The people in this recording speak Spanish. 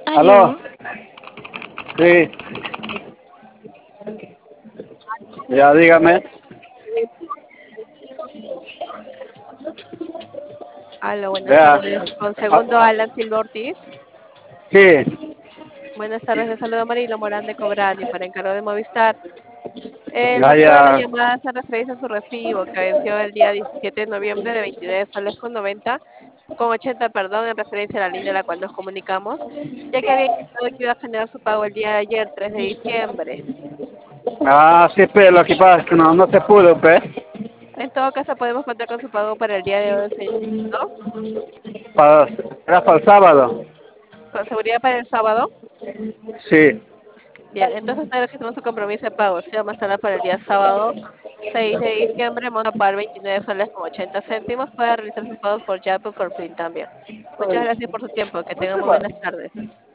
Aló, Aló, sí, ya dígame. Aló, buenas Ya, tardes. Con segundo ah, Alan Silva Ortiz. sí, Buenas tardes, le saludo Marilo Morán de Cobrani para encargo de Movistar. El ya, motivo de la ya, llamada se referencia a su recibo que venció el día 17 de noviembre de 29 soles con 90, con 80, perdón, en referencia a la línea a la cual nos comunicamos, ya que había indicado que iba a generar su pago el día de ayer, 3 de diciembre. sí, pero lo que pasa es que no se pudo, pues, En todo caso, podemos contar con su pago para el día de hoy, señor, ¿no? para, era para el sábado, Con seguridad para el sábado. sí, Bien, entonces está registrando su compromiso de pago. Se llama estará para el día sábado 6 de diciembre, monto a pagar 29 soles con 80 céntimos. Puede realizar sus pagos por Yapo o por PIN también. Muchas gracias por su tiempo. Que tengan muy buenas tardes.